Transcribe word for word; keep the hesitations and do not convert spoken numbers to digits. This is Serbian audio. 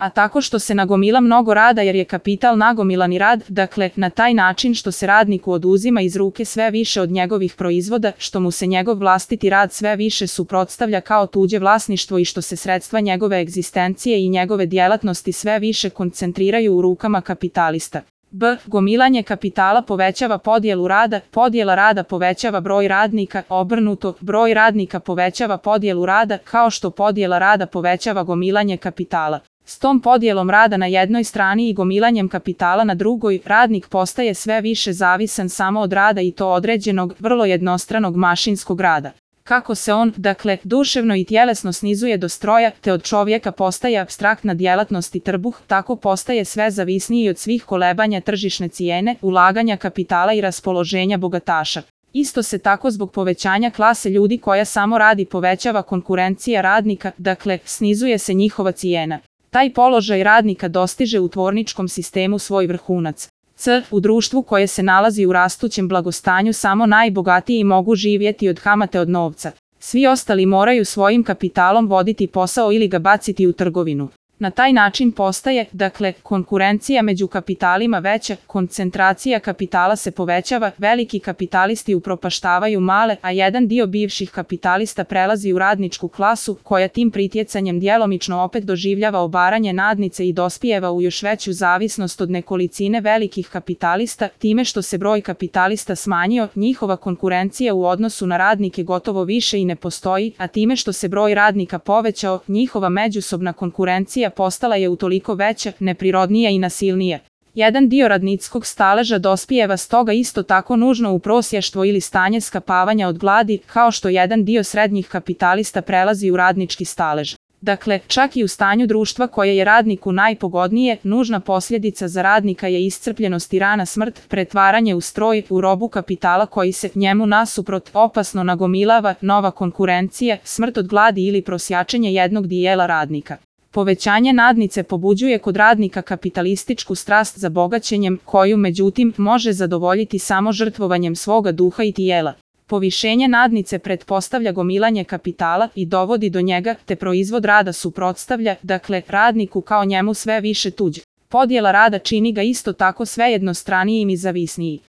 a tako što se nagomila mnogo rada jer je kapital nagomilani rad, dakle, na taj način što se radniku oduzima iz ruke sve više od njegovih proizvoda, što mu se njegov vlastiti rad sve više suprotstavlja kao tuđe vlasništvo i što se sredstva njegove egzistencije i njegove djelatnosti sve više koncentriraju u rukama kapitalista. B. Gomilanje kapitala povećava podjelu rada, podjela rada povećava broj radnika, obrnuto, broj radnika povećava podjelu rada, kao što podjela rada povećava gomilanje kapitala. S tom podjelom rada na jednoj strani i gomilanjem kapitala na drugoj, radnik postaje sve više zavisan samo od rada i to određenog, vrlo jednostranog mašinskog rada. Kako se on, dakle, duševno i tjelesno snizuje do stroja, te od čovjeka postaje apstraktna djelatnost i trbuh, tako postaje sve zavisniji od svih kolebanja tržišne cijene, ulaganja kapitala i raspoloženja bogataša. Isto se tako zbog povećanja klase ljudi koja samo radi povećava konkurencija radnika, dakle, snizuje se njihova cijena. Taj položaj radnika dostiže u tvorničkom sistemu svoj vrhunac. C. U društvu koje se nalazi u rastućem blagostanju samo najbogatiji mogu živjeti od kamate od novca. Svi ostali moraju svojim kapitalom voditi posao ili ga baciti u trgovinu. Na taj način postaje, dakle, konkurencija među kapitalima veća, koncentracija kapitala se povećava, veliki kapitalisti upropaštavaju male, a jedan dio bivših kapitalista prelazi u radničku klasu, koja tim pritjecanjem djelomično opet doživljava obaranje nadnice i dospijeva u još veću zavisnost od nekolicine velikih kapitalista, time što se broj kapitalista smanjio, njihova konkurencija u odnosu na radnike gotovo više i ne postoji, a time što se broj radnika povećao, njihova međusobna konkurencija postala je utoliko veća, neprirodnija i nasilnija. Jedan dio radničkog staleža dospijeva stoga isto tako nužno u prosjaštvo ili stanje skapavanja od gladi, kao što jedan dio srednjih kapitalista prelazi u radnički stalež. Dakle, čak i u stanju društva koje je radniku najpogodnije, nužna posljedica za radnika je iscrpljenost i rana smrt, pretvaranje u stroj, u robu kapitala koji se njemu nasuprot opasno nagomilava, nova konkurencija, smrt od gladi ili prosjačenje jednog dijela radnika. Povećanje nadnice pobuđuje kod radnika kapitalističku strast za bogaćenjem, koju međutim može zadovoljiti samo žrtvovanjem svoga duha i tijela. Povišenje nadnice pretpostavlja gomilanje kapitala i dovodi do njega, te proizvod rada suprotstavlja, dakle, radniku kao njemu sve više tuđ. Podjela rada čini ga isto tako sve jednostranijim i zavisniji.